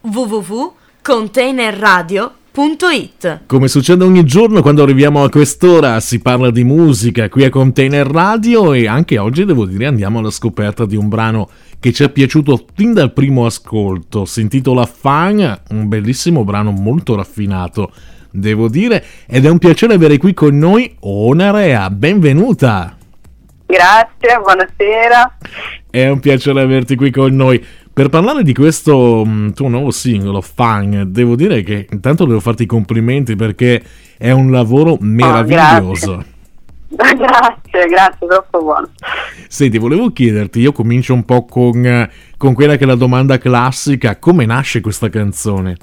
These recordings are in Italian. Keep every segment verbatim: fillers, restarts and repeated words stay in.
w w w punto container radio punto it. Come succede ogni giorno quando arriviamo a quest'ora si parla di musica qui a Container Radio, e anche oggi devo dire andiamo alla scoperta di un brano che ci è piaciuto fin dal primo ascolto. Si intitola Fun, un bellissimo brano molto raffinato, devo dire, ed è un piacere avere qui con noi Onarea. Benvenuta! Grazie, buonasera. È un piacere averti qui con noi. Per parlare di questo um, tuo nuovo singolo, Fun, devo dire che intanto devo farti i complimenti perché è un lavoro meraviglioso. Oh, grazie. grazie, grazie, troppo buono. Senti, volevo chiederti, io comincio un po' con, con quella che è la domanda classica, come nasce questa canzone?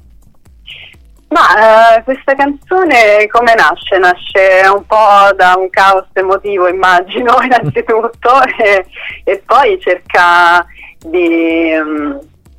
Ma eh, questa canzone come nasce? Nasce un po' da un caos emotivo, immagino, innanzitutto, e, e poi cerca di um,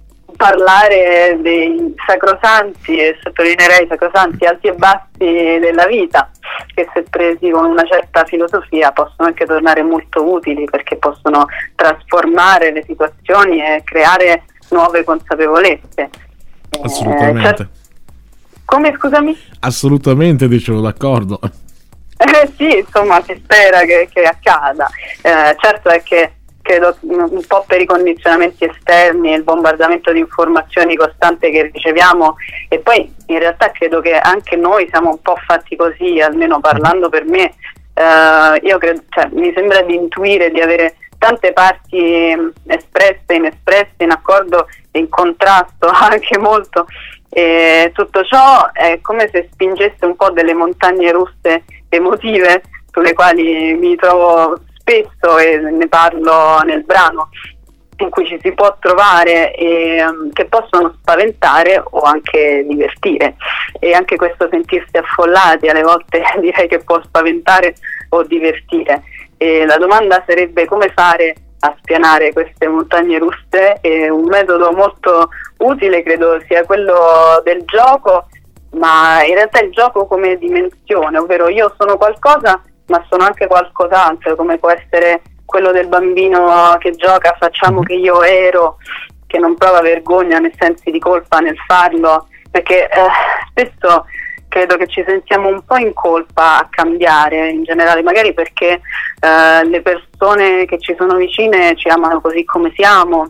parlare dei sacrosanti, e sottolineerei sacrosanti alti e bassi della vita, che se presi con una certa filosofia possono anche tornare molto utili, perché possono trasformare le situazioni e creare nuove consapevolezze. Assolutamente. Eh, cer- come, scusami? Assolutamente, dicevo, d'accordo. Eh, sì, insomma, si spera che, che accada. Eh, certo è che credo un po' per i condizionamenti esterni e il bombardamento di informazioni costante che riceviamo, e poi in realtà credo che anche noi siamo un po' fatti così, almeno parlando per me. Eh, io credo, cioè, mi sembra di intuire di avere tante parti espresse, inespresse, in accordo e in contrasto anche molto, e tutto ciò è come se spingesse un po' delle montagne russe emotive sulle quali mi trovo spesso, e ne parlo nel brano, in cui ci si può trovare, e um, che possono spaventare o anche divertire, e anche questo sentirsi affollati alle volte direi che può spaventare o divertire, e la domanda sarebbe come fare a spianare queste montagne russe, e un metodo molto utile credo sia quello del gioco, ma in realtà il gioco come dimensione, ovvero io sono qualcosa ma sono anche qualcos'altro, come può essere quello del bambino che gioca facciamo che io ero, che non prova vergogna né sensi di colpa nel farlo, perché eh, spesso credo che ci sentiamo un po' in colpa a cambiare in generale, magari perché eh, le persone che ci sono vicine ci amano così come siamo,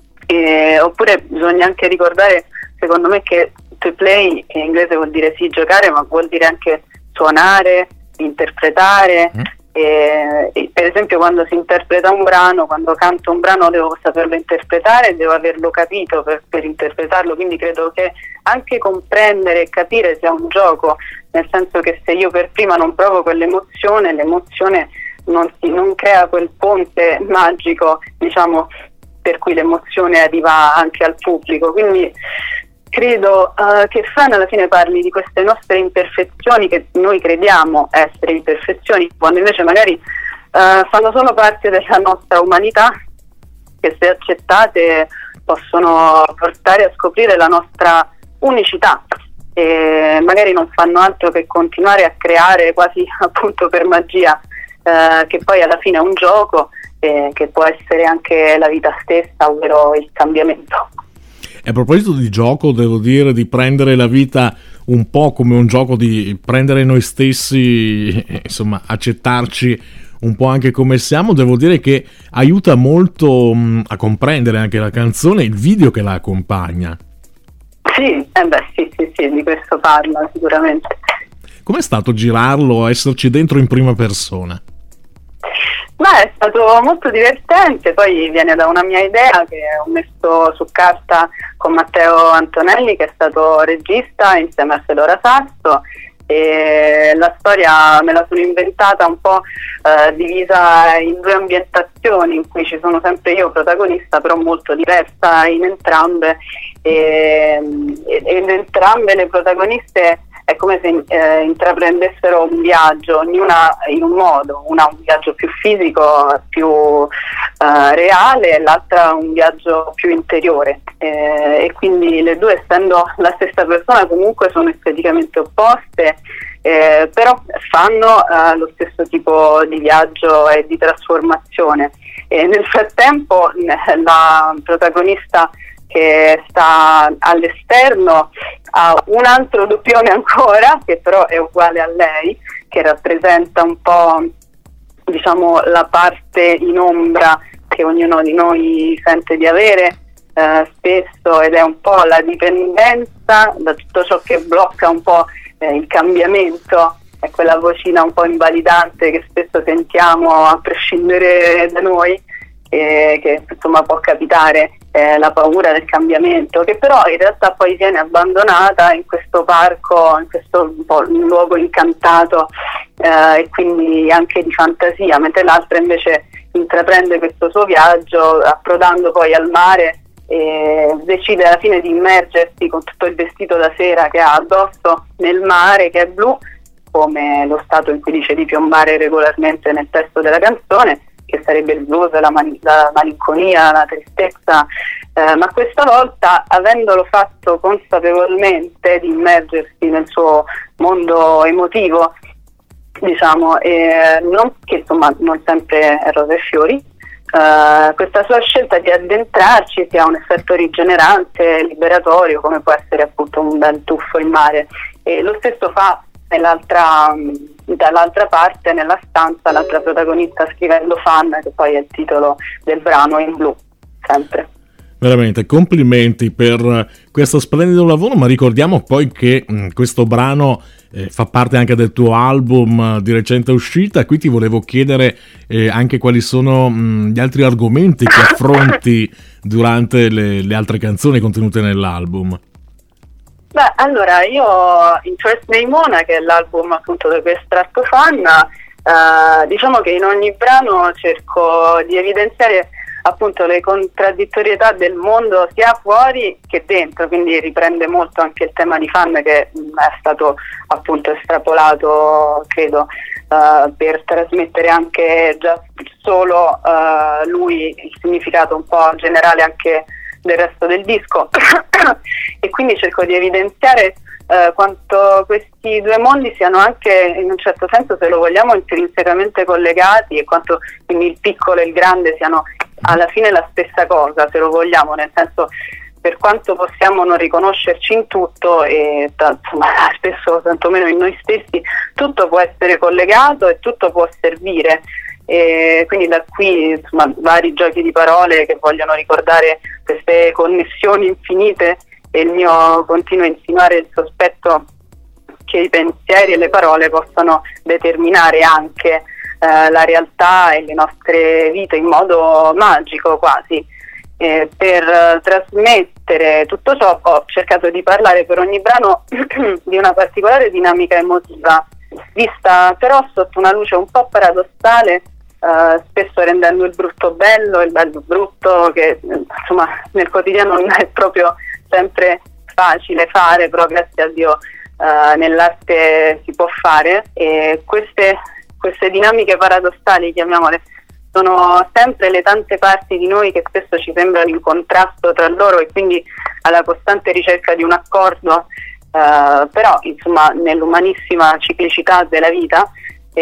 e, oppure bisogna anche ricordare, secondo me, che to play in inglese vuol dire sì giocare, ma vuol dire anche suonare, interpretare, mm. e, e per esempio quando si interpreta un brano, quando canto un brano devo saperlo interpretare, devo averlo capito per, per interpretarlo, quindi credo che anche comprendere e capire sia un gioco, nel senso che se io per prima non provo quell'emozione, l'emozione non, si, non crea quel ponte magico, diciamo, per cui l'emozione arriva anche al pubblico, quindi credo uh, che Fun alla fine parli di queste nostre imperfezioni che noi crediamo essere imperfezioni, quando invece magari uh, fanno solo parte della nostra umanità, che se accettate possono portare a scoprire la nostra unicità, e magari non fanno altro che continuare a creare quasi appunto per magia, uh, che poi alla fine è un gioco, eh, che può essere anche la vita stessa, ovvero il cambiamento. A proposito di gioco, devo dire di prendere la vita un po' come un gioco, di prendere noi stessi, insomma, accettarci un po' anche come siamo. Devo dire che aiuta molto mh, a comprendere anche la canzone, il video che la accompagna. Sì, eh beh, sì, sì, sì, di questo parla sicuramente. Com'è stato girarlo, esserci dentro in prima persona? Beh, è stato molto divertente, poi viene da una mia idea che ho messo su carta con Matteo Antonelli, che è stato regista insieme a Fedora Sasso, e la storia me la sono inventata un po' eh, divisa in due ambientazioni, in cui ci sono sempre io protagonista, però molto diversa in entrambe, e, e in entrambe le protagoniste è come se eh, intraprendessero un viaggio, ognuna in un modo, una un viaggio più fisico, più eh, reale, e l'altra un viaggio più interiore, eh, e quindi le due, essendo la stessa persona, comunque sono esteticamente opposte, eh, però fanno eh, lo stesso tipo di viaggio e di trasformazione, e nel frattempo la protagonista che sta all'esterno, ha un altro doppione ancora, che però è uguale a lei, che rappresenta un po', diciamo, la parte in ombra che ognuno di noi sente di avere eh, spesso, ed è un po' la dipendenza da tutto ciò che blocca un po' eh, il cambiamento. È quella vocina un po' invalidante che spesso sentiamo a prescindere da noi, eh, che insomma può capitare, eh, la paura del cambiamento, che però in realtà poi viene abbandonata in questo parco, in questo un po' luogo incantato, eh, e quindi anche di fantasia, mentre l'altra invece intraprende questo suo viaggio approdando poi al mare e decide alla fine di immergersi con tutto il vestito da sera che ha addosso nel mare, che è blu, come lo stato in cui dice di piombare regolarmente nel testo della canzone, che sarebbe il blues, la, man- la malinconia, la tristezza, eh, ma questa volta, avendolo fatto consapevolmente di immergersi nel suo mondo emotivo, diciamo, e non che insomma non sempre è rose e fiori, Uh, questa sua scelta di addentrarci si ha un effetto rigenerante, liberatorio, come può essere appunto un bel tuffo in mare, e lo stesso fa nell'altra, dall'altra parte, nella stanza, l'altra protagonista scrivendo Fan, che poi è il titolo del brano in blu, sempre. Veramente complimenti per questo splendido lavoro, ma ricordiamo poi che mh, questo brano eh, fa parte anche del tuo album di recente uscita. Qui ti volevo chiedere eh, anche quali sono mh, gli altri argomenti che affronti durante le, le altre canzoni contenute nell'album. Beh, allora, io in First Name Mona, che è l'album appunto da cui è estratto Fan, eh, diciamo che in ogni brano cerco di evidenziare appunto le contraddittorietà del mondo sia fuori che dentro, quindi riprende molto anche il tema di Fan, che mh, è stato appunto estrapolato, credo, uh, per trasmettere anche già solo uh, lui il significato un po' generale anche del resto del disco e quindi cerco di evidenziare uh, quanto questi due mondi siano anche in un certo senso, se lo vogliamo, intrinsecamente collegati, e quanto quindi il piccolo e il grande siano alla fine la stessa cosa, se lo vogliamo, nel senso, per quanto possiamo non riconoscerci in tutto, e insomma, spesso tantomeno in noi stessi, tutto può essere collegato e tutto può servire, e quindi da qui insomma vari giochi di parole che vogliono ricordare queste connessioni infinite, e il mio continuo insinuare il sospetto che i pensieri e le parole possano determinare anche Uh, la realtà e le nostre vite in modo magico quasi. Eh, per uh, trasmettere tutto ciò ho cercato di parlare per ogni brano di una particolare dinamica emotiva, vista però sotto una luce un po' paradossale, uh, spesso rendendo il brutto bello e il bello brutto, che insomma nel quotidiano non è proprio sempre facile fare, però grazie a Dio uh, nell'arte si può fare, e queste Queste dinamiche paradossali, chiamiamole, sono sempre le tante parti di noi che spesso ci sembrano in contrasto tra loro, e quindi alla costante ricerca di un accordo, eh, però insomma nell'umanissima ciclicità della vita.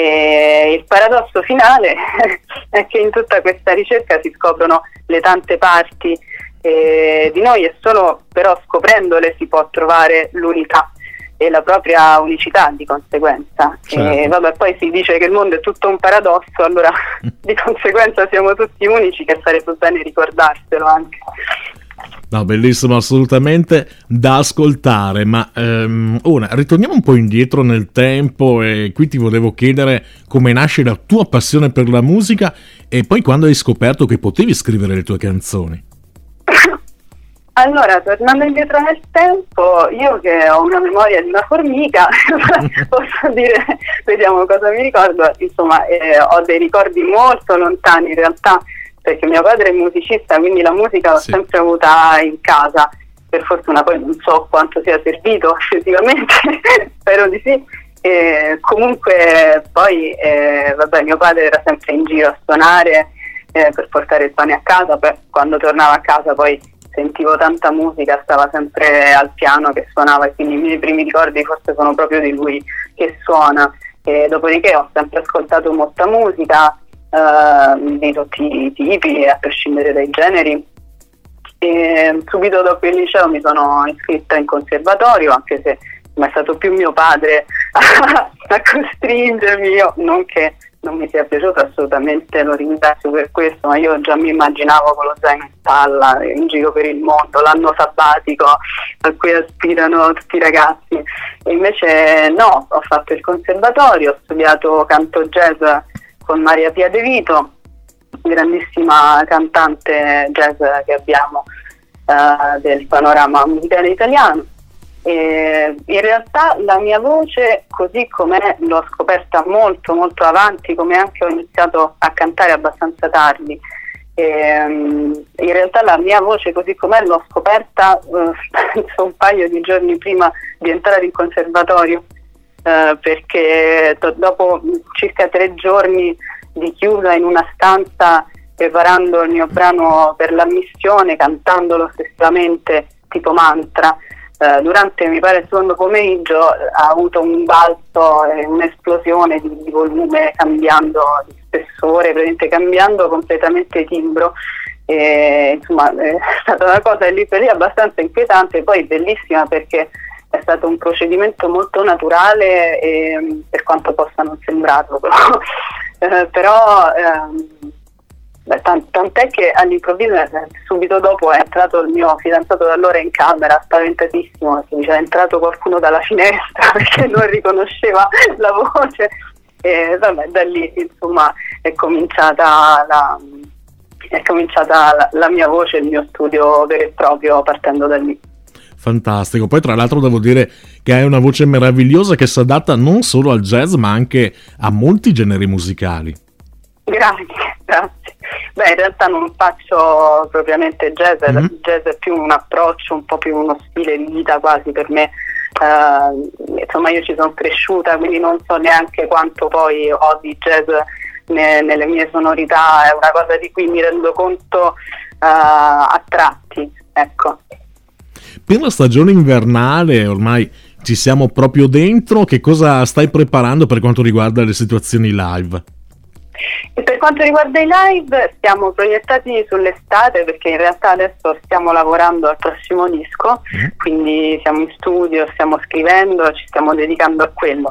E il paradosso finale è che in tutta questa ricerca si scoprono le tante parti eh, di noi, e solo però scoprendole si può trovare l'unità e la propria unicità di conseguenza. Certo. E vabbè, poi si dice che il mondo è tutto un paradosso, allora di conseguenza siamo tutti unici, che sarebbe bene ricordarselo anche. No, bellissimo, assolutamente da ascoltare, ma ehm, ora ritorniamo un po' indietro nel tempo, e qui ti volevo chiedere come nasce la tua passione per la musica, e poi quando hai scoperto che potevi scrivere le tue canzoni. Allora, tornando indietro nel tempo, io che ho una memoria di una formica, posso dire, vediamo cosa mi ricordo, insomma, eh, ho dei ricordi molto lontani in realtà, perché mio padre è musicista, quindi la musica l'ho sì. sempre avuta in casa, per fortuna, poi non so quanto sia servito effettivamente, spero di sì. E comunque poi, eh, vabbè, mio padre era sempre in giro a suonare eh, per portare il pane a casa, poi quando tornava a casa poi sentivo tanta musica, stava sempre al piano che suonava, e quindi i miei primi ricordi forse sono proprio di lui che suona. E dopodiché ho sempre ascoltato molta musica eh, di tutti i tipi, a prescindere dai generi, E subito dopo il liceo mi sono iscritta in conservatorio, anche se ma è stato più mio padre a, a costringermi, io non che non mi sia piaciuto assolutamente, lo ringrazio per questo, ma io già mi immaginavo con lo zaino in spalla in giro per il mondo, l'anno sabbatico a cui aspirano tutti i ragazzi. E invece no, ho fatto il conservatorio, ho studiato canto jazz con Maria Pia De Vito, grandissima cantante jazz che abbiamo uh, del panorama musicale italiano. E in realtà la mia voce così com'è l'ho scoperta molto molto avanti, come anche ho iniziato a cantare abbastanza tardi. E, um, in realtà la mia voce così com'è l'ho scoperta uh, penso un paio di giorni prima di entrare in conservatorio, uh, perché to- dopo circa tre giorni di chiusa in una stanza preparando il mio brano per l'ammissione, cantandolo ossessivamente tipo mantra, Uh, durante mi pare il secondo pomeriggio ha avuto un balzo e un'esplosione di, di volume, cambiando di spessore, praticamente cambiando completamente timbro, e, insomma è stata una cosa lì per lì abbastanza inquietante, poi bellissima perché è stato un procedimento molto naturale, e, per quanto possa non sembrarlo però, uh, però um, Beh, tant- tant'è che all'improvviso, eh, subito dopo, è entrato il mio fidanzato da allora in camera, spaventatissimo, mi dice: è entrato qualcuno dalla finestra perché non riconosceva la voce. E vabbè, da lì insomma è cominciata la, è cominciata la, la mia voce, il mio studio vero e proprio, partendo da lì. Fantastico, poi tra l'altro devo dire che hai una voce meravigliosa che si adatta non solo al jazz ma anche a molti generi musicali. Grazie, grazie. Beh, in realtà non faccio propriamente jazz, mm-hmm. Il jazz è più un approccio, un po' più uno stile di vita quasi per me. Uh, insomma, io ci sono cresciuta, quindi non so neanche quanto poi ho di jazz ne, nelle mie sonorità, è una cosa di cui mi rendo conto uh, a tratti, ecco. Per la stagione invernale ormai ci siamo proprio dentro, che cosa stai preparando per quanto riguarda le situazioni live? E per quanto riguarda i live siamo proiettati sull'estate, perché in realtà adesso stiamo lavorando al prossimo disco, mm. quindi siamo in studio, stiamo scrivendo, ci stiamo dedicando a quello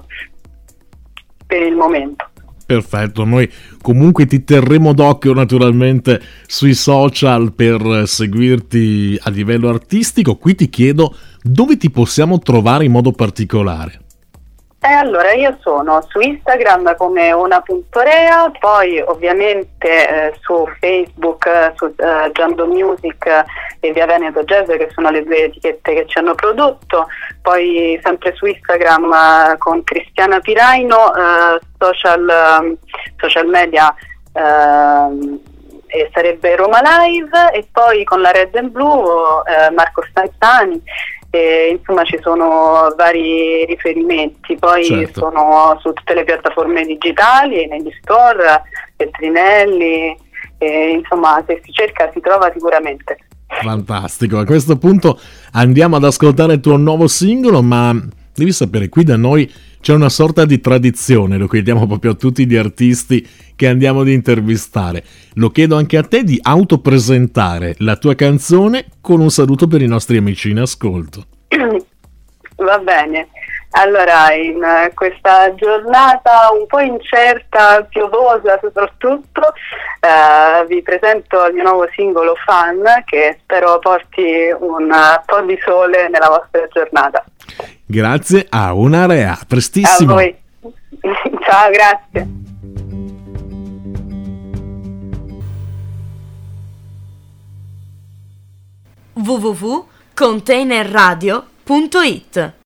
per il momento. Perfetto, noi comunque ti terremo d'occhio naturalmente sui social per seguirti a livello artistico. Qui ti chiedo dove ti possiamo trovare in modo particolare. Eh, allora, io sono su Instagram come ona.rea, poi ovviamente eh, su Facebook, eh, su eh, Giando Music e Via Veneto Jazz, che sono le due etichette che ci hanno prodotto, poi sempre su Instagram eh, con Cristiana Piraino, eh, social, eh, social media eh, e sarebbe Roma Live, e poi con la Red and Blue eh, Marco Stanzani. E, insomma, ci sono vari riferimenti, poi certo. Sono su tutte le piattaforme digitali, negli store, Petrinelli, e, insomma, se si cerca si trova sicuramente. Fantastico, a questo punto andiamo ad ascoltare il tuo nuovo singolo, ma devi sapere, qui da noi c'è una sorta di tradizione, lo chiediamo proprio a tutti gli artisti che andiamo ad intervistare. Lo chiedo anche a te di autopresentare la tua canzone con un saluto per i nostri amici in ascolto. Va bene. Allora, in questa giornata un po' incerta, piovosa soprattutto, eh, vi presento il mio nuovo singolo Fan, che spero porti un po' di sole nella vostra giornata. Grazie a Onarea, prestissimo. A voi. Ciao, grazie. w w w punto container radio punto it